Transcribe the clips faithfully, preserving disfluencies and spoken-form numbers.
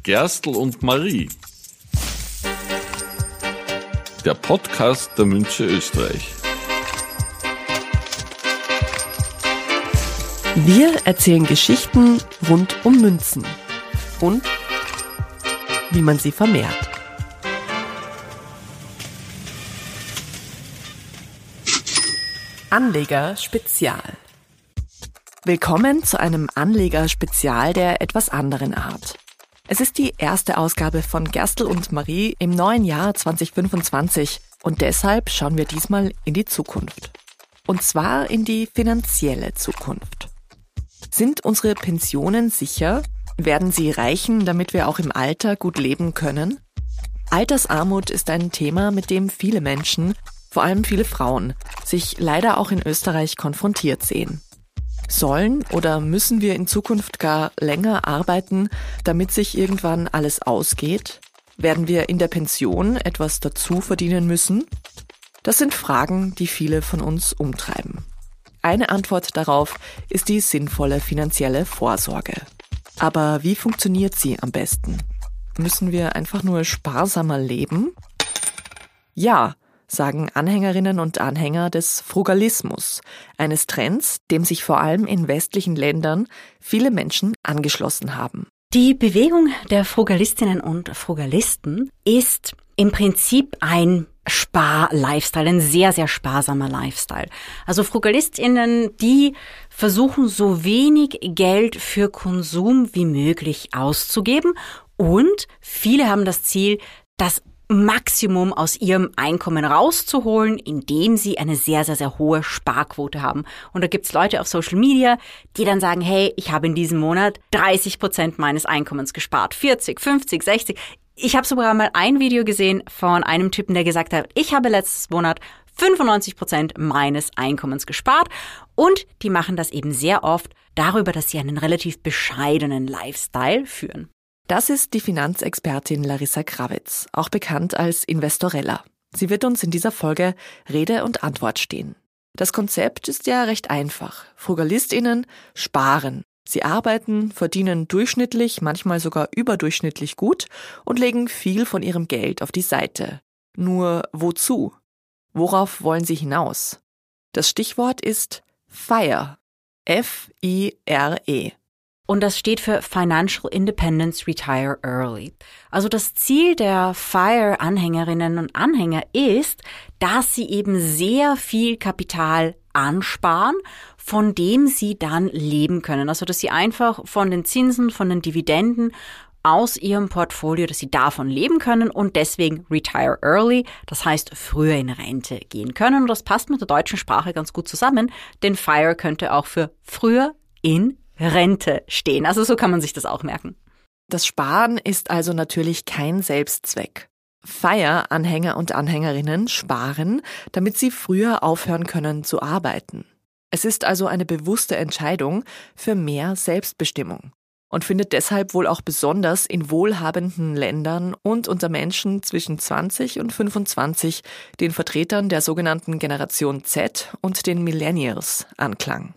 Gerstl und Marie. Der Podcast der Münze Österreich. Wir erzählen Geschichten rund um Münzen und wie man sie vermehrt. Anleger Spezial. Willkommen zu einem Anleger Spezial der etwas anderen Art. Es ist die erste Ausgabe von Gerstl und Marie im neuen Jahr zwanzig fünfundzwanzig und deshalb schauen wir diesmal in die Zukunft. Und zwar in die finanzielle Zukunft. Sind unsere Pensionen sicher? Werden sie reichen, damit wir auch im Alter gut leben können? Altersarmut ist ein Thema, mit dem viele Menschen, vor allem viele Frauen, sich leider auch in Österreich konfrontiert sehen. Sollen oder müssen wir in Zukunft gar länger arbeiten, damit sich irgendwann alles ausgeht? Werden wir in der Pension etwas dazu verdienen müssen? Das sind Fragen, die viele von uns umtreiben. Eine Antwort darauf ist die sinnvolle finanzielle Vorsorge. Aber wie funktioniert sie am besten? Müssen wir einfach nur sparsamer leben? Ja, sagen Anhängerinnen und Anhänger des Frugalismus, eines Trends, dem sich vor allem in westlichen Ländern viele Menschen angeschlossen haben. Die Bewegung der Frugalistinnen und Frugalisten ist im Prinzip ein Spar-Lifestyle, ein sehr, sehr sparsamer Lifestyle. Also FrugalistInnen, die versuchen so wenig Geld für Konsum wie möglich auszugeben und viele haben das Ziel, das Maximum aus ihrem Einkommen rauszuholen, indem sie eine sehr, sehr, sehr hohe Sparquote haben. Und da gibt's Leute auf Social Media, die dann sagen, hey, ich habe in diesem Monat dreißig Prozent meines Einkommens gespart, vierzig, fünfzig, sechzig. Ich habe sogar mal ein Video gesehen von einem Typen, der gesagt hat, ich habe letztes Monat fünfundneunzig Prozent meines Einkommens gespart. Und die machen das eben sehr oft darüber, dass sie einen relativ bescheidenen Lifestyle führen. Das ist die Finanzexpertin Larissa Krawitz, auch bekannt als Investorella. Sie wird uns in dieser Folge Rede und Antwort stehen. Das Konzept ist ja recht einfach. FrugalistInnen sparen. Sie arbeiten, verdienen durchschnittlich, manchmal sogar überdurchschnittlich gut und legen viel von ihrem Geld auf die Seite. Nur wozu? Worauf wollen sie hinaus? Das Stichwort ist FIRE. F I R E. Und das steht für Financial Independence Retire Early. Also das Ziel der FIRE-Anhängerinnen und Anhänger ist, dass sie eben sehr viel Kapital ansparen, von dem sie dann leben können. Also dass sie einfach von den Zinsen, von den Dividenden aus ihrem Portfolio, dass sie davon leben können und deswegen Retire Early, das heißt früher in Rente gehen können. Und das passt mit der deutschen Sprache ganz gut zusammen, denn FIRE könnte auch für früher in Rente stehen. Also so kann man sich das auch merken. Das Sparen ist also natürlich kein Selbstzweck. FIRE-Anhänger und Anhängerinnen sparen, damit sie früher aufhören können zu arbeiten. Es ist also eine bewusste Entscheidung für mehr Selbstbestimmung und findet deshalb wohl auch besonders in wohlhabenden Ländern und unter Menschen zwischen zwanzig und fünfundzwanzig, den Vertretern der sogenannten Generation Z und den Millennials, Anklang.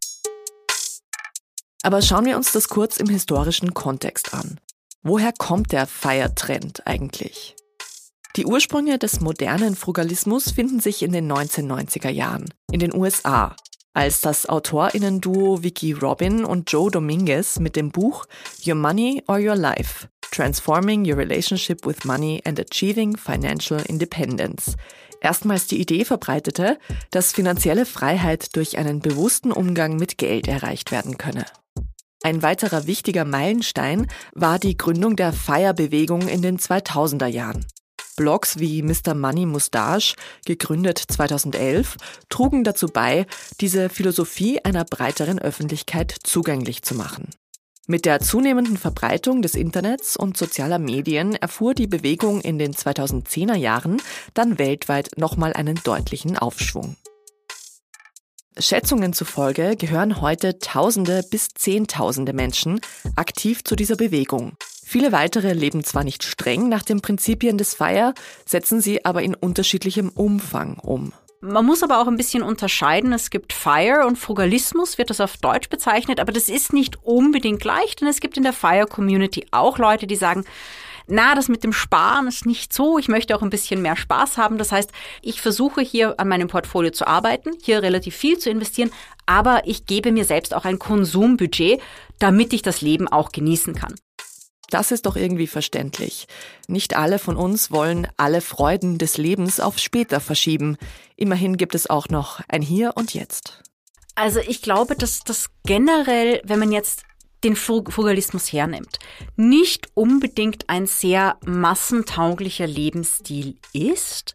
Aber schauen wir uns das kurz im historischen Kontext an. Woher kommt der FIRE-Trend eigentlich? Die Ursprünge des modernen Frugalismus finden sich in den neunzehnhundertneunziger Jahren in den U S A, als das AutorInnen-Duo Vicki Robin und Joe Dominguez mit dem Buch Your Money or Your Life – Transforming Your Relationship with Money and Achieving Financial Independence erstmals die Idee verbreitete, dass finanzielle Freiheit durch einen bewussten Umgang mit Geld erreicht werden könne. Ein weiterer wichtiger Meilenstein war die Gründung der FIRE-Bewegung in den zweitausender Jahren. Blogs wie Mister Money Mustache, gegründet zweitausendelf, trugen dazu bei, diese Philosophie einer breiteren Öffentlichkeit zugänglich zu machen. Mit der zunehmenden Verbreitung des Internets und sozialer Medien erfuhr die Bewegung in den zweitausendzehner Jahren dann weltweit nochmal einen deutlichen Aufschwung. Schätzungen zufolge gehören heute Tausende bis Zehntausende Menschen aktiv zu dieser Bewegung. Viele weitere leben zwar nicht streng nach den Prinzipien des FIRE, setzen sie aber in unterschiedlichem Umfang um. Man muss aber auch ein bisschen unterscheiden. Es gibt FIRE und Frugalismus, wird das auf Deutsch bezeichnet, aber das ist nicht unbedingt gleich, denn es gibt in der FIRE-Community auch Leute, die sagen, na, das mit dem Sparen ist nicht so, ich möchte auch ein bisschen mehr Spaß haben. Das heißt, ich versuche hier an meinem Portfolio zu arbeiten, hier relativ viel zu investieren, aber ich gebe mir selbst auch ein Konsumbudget, damit ich das Leben auch genießen kann. Das ist doch irgendwie verständlich. Nicht alle von uns wollen alle Freuden des Lebens auf später verschieben. Immerhin gibt es auch noch ein Hier und Jetzt. Also ich glaube, dass das generell, wenn man jetzt den Frugalismus hernimmt, nicht unbedingt ein sehr massentauglicher Lebensstil ist,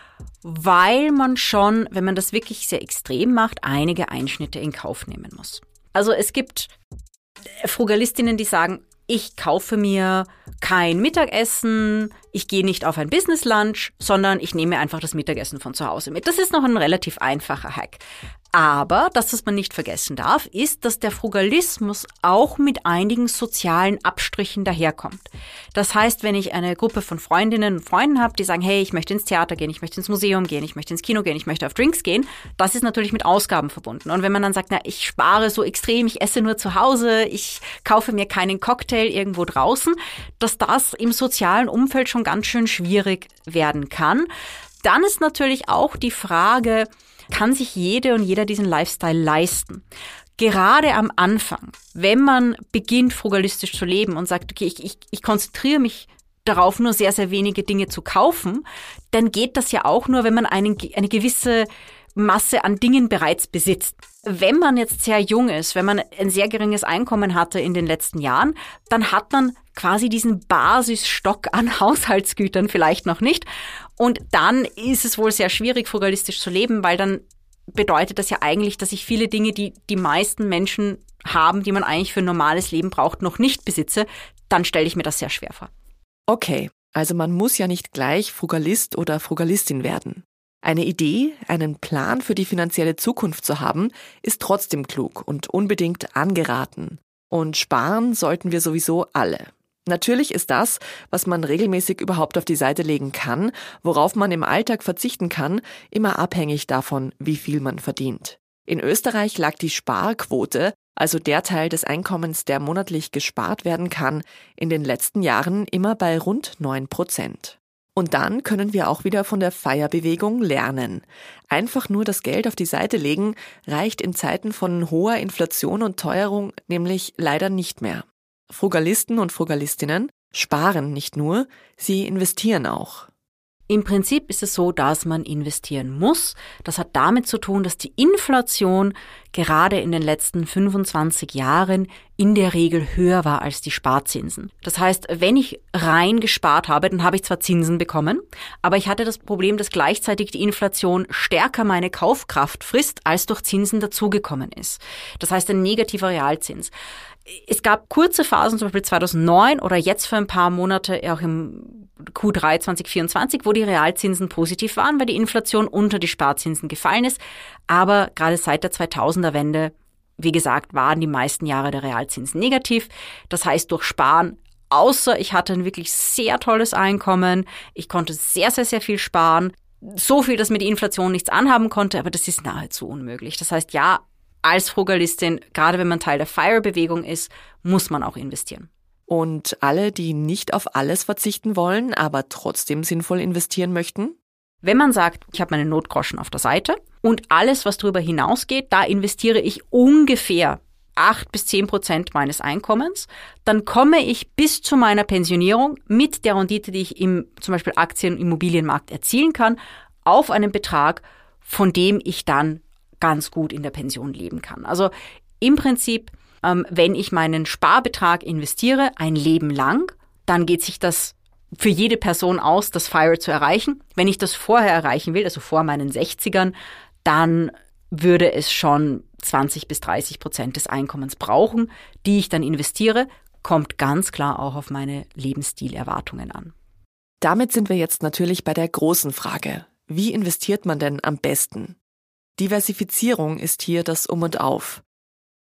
weil man schon, wenn man das wirklich sehr extrem macht, einige Einschnitte in Kauf nehmen muss. Also es gibt Frugalistinnen, die sagen, ich kaufe mir kein Mittagessen, ich gehe nicht auf ein Business Lunch, sondern ich nehme einfach das Mittagessen von zu Hause mit. Das ist noch ein relativ einfacher Hack. Aber, das, was man nicht vergessen darf, ist, dass der Frugalismus auch mit einigen sozialen Abstrichen daherkommt. Das heißt, wenn ich eine Gruppe von Freundinnen und Freunden habe, die sagen, hey, ich möchte ins Theater gehen, ich möchte ins Museum gehen, ich möchte ins Kino gehen, ich möchte auf Drinks gehen, das ist natürlich mit Ausgaben verbunden. Und wenn man dann sagt, na, ich spare so extrem, ich esse nur zu Hause, ich kaufe mir keinen Cocktail irgendwo draußen, dass das im sozialen Umfeld schon ganz schön schwierig werden kann. Dann ist natürlich auch die Frage, kann sich jede und jeder diesen Lifestyle leisten? Gerade am Anfang, wenn man beginnt, frugalistisch zu leben und sagt, okay, ich, ich, ich konzentriere mich darauf, nur sehr, sehr wenige Dinge zu kaufen, dann geht das ja auch nur, wenn man einen, eine gewisse Masse an Dingen bereits besitzt. Wenn man jetzt sehr jung ist, wenn man ein sehr geringes Einkommen hatte in den letzten Jahren, dann hat man quasi diesen Basisstock an Haushaltsgütern vielleicht noch nicht. Und dann ist es wohl sehr schwierig, frugalistisch zu leben, weil dann bedeutet das ja eigentlich, dass ich viele Dinge, die die meisten Menschen haben, die man eigentlich für ein normales Leben braucht, noch nicht besitze. Dann stelle ich mir das sehr schwer vor. Okay, also man muss ja nicht gleich Frugalist oder Frugalistin werden. Eine Idee, einen Plan für die finanzielle Zukunft zu haben, ist trotzdem klug und unbedingt angeraten. Und sparen sollten wir sowieso alle. Natürlich ist das, was man regelmäßig überhaupt auf die Seite legen kann, worauf man im Alltag verzichten kann, immer abhängig davon, wie viel man verdient. In Österreich lag die Sparquote, also der Teil des Einkommens, der monatlich gespart werden kann, in den letzten Jahren immer bei rund neun Prozent. Und dann können wir auch wieder von der FIRE-Bewegung lernen. Einfach nur das Geld auf die Seite legen reicht in Zeiten von hoher Inflation und Teuerung nämlich leider nicht mehr. Frugalisten und Frugalistinnen sparen nicht nur, sie investieren auch. Im Prinzip ist es so, dass man investieren muss. Das hat damit zu tun, dass die Inflation gerade in den letzten fünfundzwanzig Jahren in der Regel höher war als die Sparzinsen. Das heißt, wenn ich rein gespart habe, dann habe ich zwar Zinsen bekommen, aber ich hatte das Problem, dass gleichzeitig die Inflation stärker meine Kaufkraft frisst, als durch Zinsen dazugekommen ist. Das heißt, ein negativer Realzins. Es gab kurze Phasen, zum Beispiel zweitausendneun oder jetzt für ein paar Monate, auch im Q drei zwanzig vierundzwanzig, wo die Realzinsen positiv waren, weil die Inflation unter die Sparzinsen gefallen ist. Aber gerade seit der zweitausender-Wende, wie gesagt, waren die meisten Jahre der Realzinsen negativ. Das heißt, durch Sparen, außer ich hatte ein wirklich sehr tolles Einkommen, ich konnte sehr, sehr, sehr viel sparen. So viel, dass mir die Inflation nichts anhaben konnte, aber das ist nahezu unmöglich. Das heißt, ja, als Frugalistin, gerade wenn man Teil der FIRE-Bewegung ist, muss man auch investieren. Und alle, die nicht auf alles verzichten wollen, aber trotzdem sinnvoll investieren möchten? Wenn man sagt, ich habe meine Notgroschen auf der Seite und alles, was darüber hinausgeht, da investiere ich ungefähr acht bis zehn Prozent meines Einkommens, dann komme ich bis zu meiner Pensionierung mit der Rendite, die ich im zum Beispiel Aktien- und Immobilienmarkt erzielen kann, auf einen Betrag, von dem ich dann ganz gut in der Pension leben kann. Also im Prinzip, ähm, wenn ich meinen Sparbetrag investiere, ein Leben lang, dann geht sich das für jede Person aus, das FIRE zu erreichen. Wenn ich das vorher erreichen will, also vor meinen sechzigern, dann würde es schon zwanzig bis dreißig Prozent des Einkommens brauchen, die ich dann investiere, kommt ganz klar auch auf meine Lebensstilerwartungen an. Damit sind wir jetzt natürlich bei der großen Frage. Wie investiert man denn am besten? Diversifizierung ist hier das Um und Auf.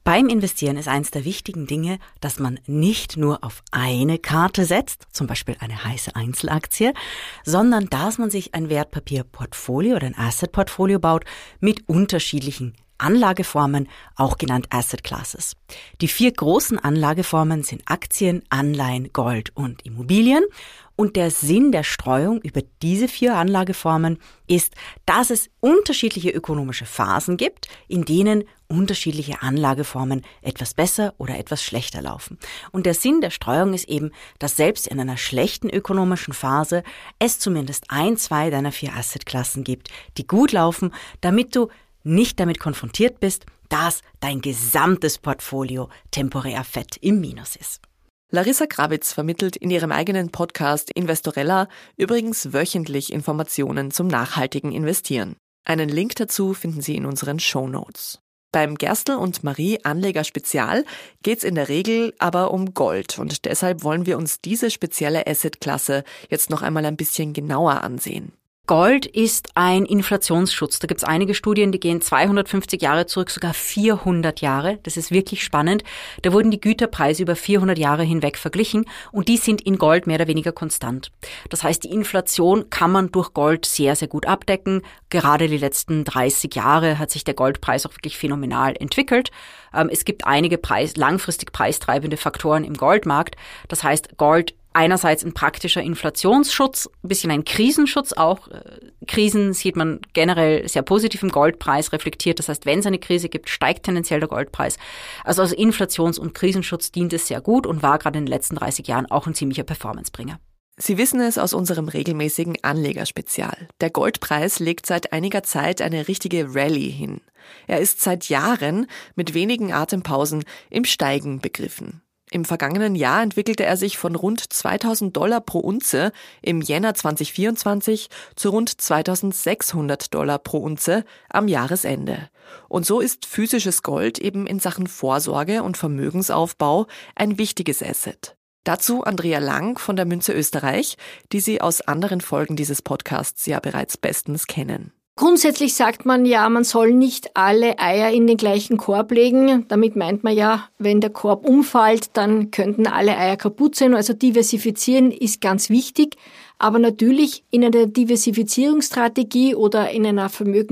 Beim Investieren ist eines der wichtigen Dinge, dass man nicht nur auf eine Karte setzt, zum Beispiel eine heiße Einzelaktie, sondern dass man sich ein Wertpapierportfolio oder ein Assetportfolio baut mit unterschiedlichen Anlageformen, auch genannt Asset Classes. Die vier großen Anlageformen sind Aktien, Anleihen, Gold und Immobilien. Und der Sinn der Streuung über diese vier Anlageformen ist, dass es unterschiedliche ökonomische Phasen gibt, in denen unterschiedliche Anlageformen etwas besser oder etwas schlechter laufen. Und der Sinn der Streuung ist eben, dass selbst in einer schlechten ökonomischen Phase es zumindest ein, zwei deiner vier Assetklassen gibt, die gut laufen, damit du nicht damit konfrontiert bist, dass dein gesamtes Portfolio temporär fett im Minus ist. Larissa Krawitz vermittelt in ihrem eigenen Podcast Investorella übrigens wöchentlich Informationen zum nachhaltigen Investieren. Einen Link dazu finden Sie in unseren Shownotes. Beim Gerstl und Marie Anleger Spezial geht's in der Regel aber um Gold und deshalb wollen wir uns diese spezielle Assetklasse jetzt noch einmal ein bisschen genauer ansehen. Gold ist ein Inflationsschutz. Da gibt es einige Studien, die gehen zweihundertfünfzig Jahre zurück, sogar vierhundert Jahre. Das ist wirklich spannend. Da wurden die Güterpreise über vierhundert Jahre hinweg verglichen und die sind in Gold mehr oder weniger konstant. Das heißt, die Inflation kann man durch Gold sehr, sehr gut abdecken. Gerade die letzten dreißig Jahre hat sich der Goldpreis auch wirklich phänomenal entwickelt. Es gibt einige Preis, langfristig preistreibende Faktoren im Goldmarkt. Das heißt, Gold einerseits ein praktischer Inflationsschutz, ein bisschen ein Krisenschutz auch. Krisen sieht man generell sehr positiv im Goldpreis reflektiert. Das heißt, wenn es eine Krise gibt, steigt tendenziell der Goldpreis. Also als Inflations- und Krisenschutz dient es sehr gut und war gerade in den letzten dreißig Jahren auch ein ziemlicher Performancebringer. Sie wissen es aus unserem regelmäßigen Anlegerspezial. Der Goldpreis legt seit einiger Zeit eine richtige Rallye hin. Er ist seit Jahren mit wenigen Atempausen im Steigen begriffen. Im vergangenen Jahr entwickelte er sich von rund zweitausend Dollar pro Unze im Jänner zwanzig vierundzwanzig zu rund zweitausendsechshundert Dollar pro Unze am Jahresende. Und so ist physisches Gold eben in Sachen Vorsorge und Vermögensaufbau ein wichtiges Asset. Dazu Andrea Lang von der Münze Österreich, die Sie aus anderen Folgen dieses Podcasts ja bereits bestens kennen. Grundsätzlich sagt man ja, man soll nicht alle Eier in den gleichen Korb legen. Damit meint man ja, wenn der Korb umfällt, dann könnten alle Eier kaputt sein. Also diversifizieren ist ganz wichtig. Aber natürlich in einer Diversifizierungsstrategie oder in einer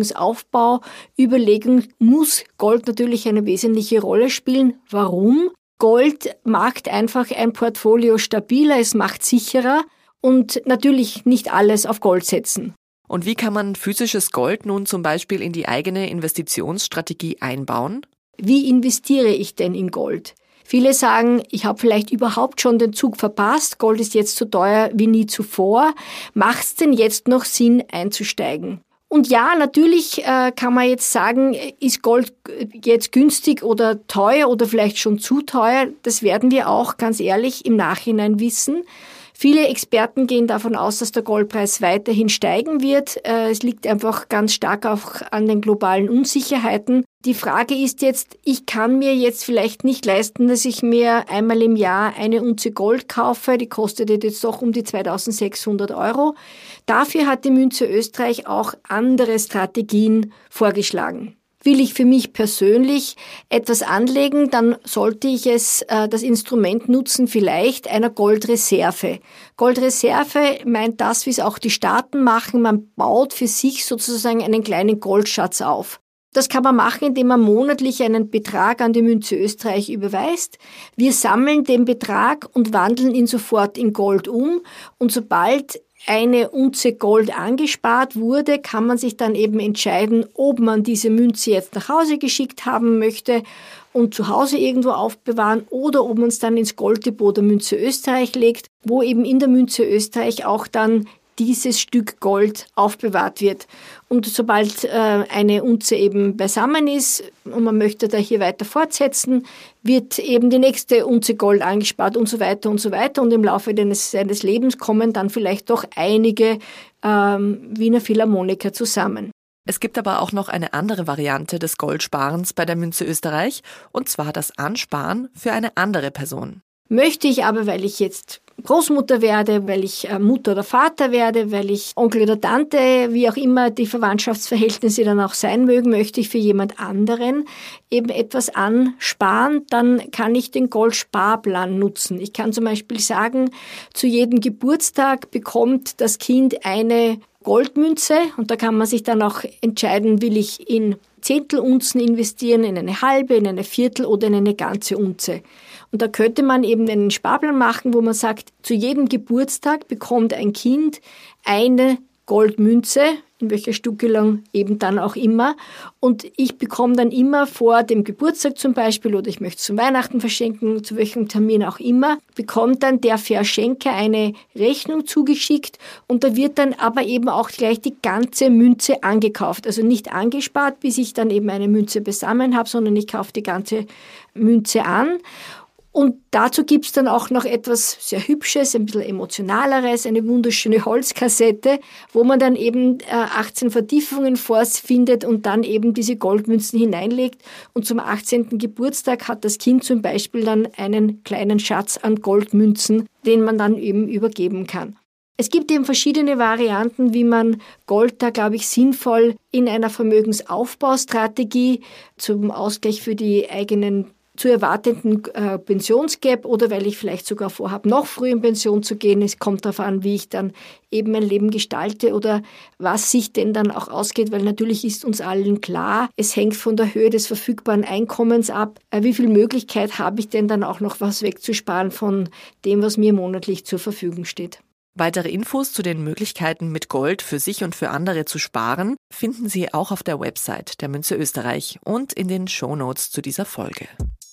Vermögensaufbauüberlegung muss Gold natürlich eine wesentliche Rolle spielen. Warum? Gold macht einfach ein Portfolio stabiler, es macht sicherer und natürlich nicht alles auf Gold setzen. Und wie kann man physisches Gold nun zum Beispiel in die eigene Investitionsstrategie einbauen? Wie investiere ich denn in Gold? Viele sagen, ich habe vielleicht überhaupt schon den Zug verpasst, Gold ist jetzt so teuer wie nie zuvor. Macht es denn jetzt noch Sinn, einzusteigen? Und ja, natürlich äh, kann man jetzt sagen, ist Gold jetzt günstig oder teuer oder vielleicht schon zu teuer? Das werden wir auch ganz ehrlich im Nachhinein wissen. Viele Experten gehen davon aus, dass der Goldpreis weiterhin steigen wird. Es liegt einfach ganz stark auch an den globalen Unsicherheiten. Die Frage ist jetzt, ich kann mir jetzt vielleicht nicht leisten, dass ich mir einmal im Jahr eine Unze Gold kaufe. Die kostet jetzt doch um die zweitausendsechshundert Euro. Dafür hat die Münze Österreich auch andere Strategien vorgeschlagen. Will ich für mich persönlich etwas anlegen, dann sollte ich es, äh, das Instrument nutzen, vielleicht einer Goldreserve. Goldreserve meint das, wie es auch die Staaten machen. Man baut für sich sozusagen einen kleinen Goldschatz auf. Das kann man machen, indem man monatlich einen Betrag an die Münze Österreich überweist. Wir sammeln den Betrag und wandeln ihn sofort in Gold um. Und sobald eine Unze Gold angespart wurde, kann man sich dann eben entscheiden, ob man diese Münze jetzt nach Hause geschickt haben möchte und zu Hause irgendwo aufbewahren oder ob man es dann ins Golddepot der Münze Österreich legt, wo eben in der Münze Österreich auch dann dieses Stück Gold aufbewahrt wird. Und sobald äh, eine Unze eben beisammen ist und man möchte da hier weiter fortsetzen, wird eben die nächste Unze Gold angespart und so weiter und so weiter. Und im Laufe deines, seines Lebens kommen dann vielleicht doch einige ähm, Wiener Philharmoniker zusammen. Es gibt aber auch noch eine andere Variante des Goldsparens bei der Münze Österreich, und zwar das Ansparen für eine andere Person. Möchte ich aber, weil ich jetzt Großmutter werde, weil ich Mutter oder Vater werde, weil ich Onkel oder Tante, wie auch immer die Verwandtschaftsverhältnisse dann auch sein mögen, möchte ich für jemand anderen eben etwas ansparen, dann kann ich den Goldsparplan nutzen. Ich kann zum Beispiel sagen, zu jedem Geburtstag bekommt das Kind eine Goldmünze und da kann man sich dann auch entscheiden, will ich in Zehntelunzen investieren, in eine halbe, in eine Viertel oder in eine ganze Unze. Und da könnte man eben einen Sparplan machen, wo man sagt, zu jedem Geburtstag bekommt ein Kind eine Goldmünze, in welcher Stückelung eben dann auch immer. Und ich bekomme dann immer vor dem Geburtstag zum Beispiel, oder ich möchte es zum Weihnachten verschenken, zu welchem Termin auch immer, bekommt dann der Verschenker eine Rechnung zugeschickt und da wird dann aber eben auch gleich die ganze Münze angekauft. Also nicht angespart, bis ich dann eben eine Münze beisammen habe, sondern ich kaufe die ganze Münze an. Und dazu gibt's dann auch noch etwas sehr Hübsches, ein bisschen Emotionaleres, eine wunderschöne Holzkassette, wo man dann eben äh, achtzehn Vertiefungen vorfindet und dann eben diese Goldmünzen hineinlegt. Und zum achtzehnten Geburtstag hat das Kind zum Beispiel dann einen kleinen Schatz an Goldmünzen, den man dann eben übergeben kann. Es gibt eben verschiedene Varianten, wie man Gold da, glaube ich, sinnvoll in einer Vermögensaufbaustrategie zum Ausgleich für die eigenen zu erwartenden äh, Pensionsgap oder weil ich vielleicht sogar vorhabe, noch früh in Pension zu gehen. Es kommt darauf an, wie ich dann eben mein Leben gestalte oder was sich denn dann auch ausgeht, weil natürlich ist uns allen klar, es hängt von der Höhe des verfügbaren Einkommens ab. Äh, wie viel Möglichkeit habe ich denn dann auch noch was wegzusparen von dem, was mir monatlich zur Verfügung steht? Weitere Infos zu den Möglichkeiten, mit Gold für sich und für andere zu sparen, finden Sie auch auf der Website der Münze Österreich und in den Shownotes zu dieser Folge.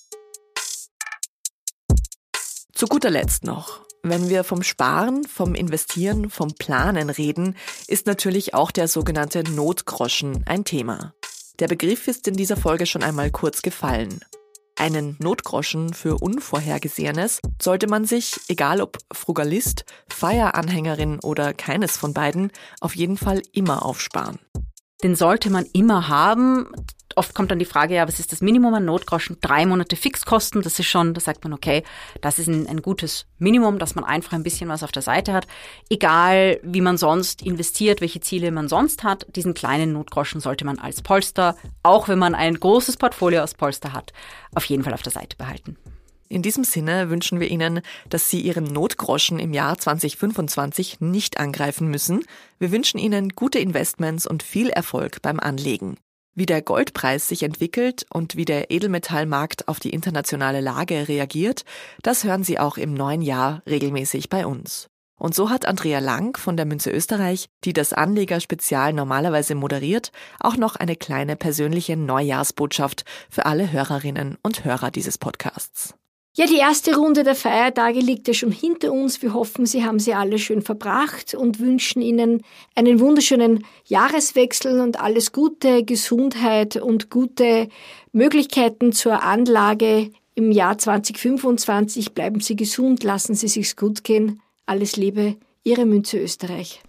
Zu guter Letzt noch, wenn wir vom Sparen, vom Investieren, vom Planen reden, ist natürlich auch der sogenannte Notgroschen ein Thema. Der Begriff ist in dieser Folge schon einmal kurz gefallen. Einen Notgroschen für Unvorhergesehenes sollte man sich, egal ob Frugalist, Feieranhängerin oder keines von beiden, auf jeden Fall immer aufsparen. Den sollte man immer haben. Oft kommt dann die Frage, ja, was ist das Minimum an Notgroschen? Drei Monate Fixkosten, das ist schon, da sagt man, okay, das ist ein, ein gutes Minimum, dass man einfach ein bisschen was auf der Seite hat. Egal, wie man sonst investiert, welche Ziele man sonst hat, diesen kleinen Notgroschen sollte man als Polster, auch wenn man ein großes Portfolio aus Polster hat, auf jeden Fall auf der Seite behalten. In diesem Sinne wünschen wir Ihnen, dass Sie Ihren Notgroschen im Jahr zwanzig fünfundzwanzig nicht angreifen müssen. Wir wünschen Ihnen gute Investments und viel Erfolg beim Anlegen. Wie der Goldpreis sich entwickelt und wie der Edelmetallmarkt auf die internationale Lage reagiert, das hören Sie auch im neuen Jahr regelmäßig bei uns. Und so hat Andrea Lang von der Münze Österreich, die das Anlegerspezial normalerweise moderiert, auch noch eine kleine persönliche Neujahrsbotschaft für alle Hörerinnen und Hörer dieses Podcasts. Ja, die erste Runde der Feiertage liegt ja schon hinter uns. Wir hoffen, Sie haben sie alle schön verbracht und wünschen Ihnen einen wunderschönen Jahreswechsel und alles Gute, Gesundheit und gute Möglichkeiten zur Anlage im Jahr zwanzig fünfundzwanzig. Bleiben Sie gesund, lassen Sie sich's gut gehen. Alles Liebe, Ihre Münze Österreich.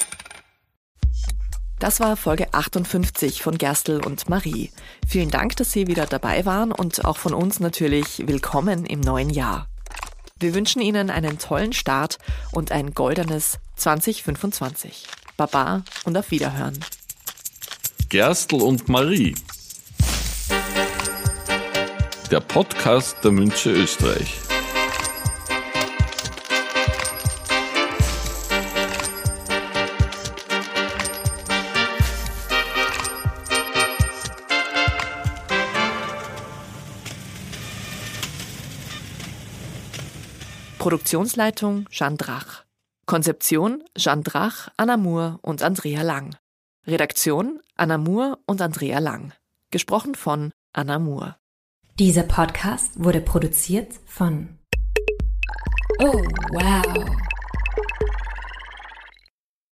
Das war Folge achtundfünfzig von Gerstl und Marie. Vielen Dank, dass Sie wieder dabei waren und auch von uns natürlich willkommen im neuen Jahr. Wir wünschen Ihnen einen tollen Start und ein goldenes zwanzig fünfundzwanzig. Baba und auf Wiederhören. Gerstl und Marie. Der Podcast der Münze Österreich. Produktionsleitung Jeanne Drach. Konzeption Jeanne Drach, Anna Moore und Andrea Lang. Redaktion Anna Moore und Andrea Lang. Gesprochen von Anna Moore. Dieser Podcast wurde produziert von Oh, wow.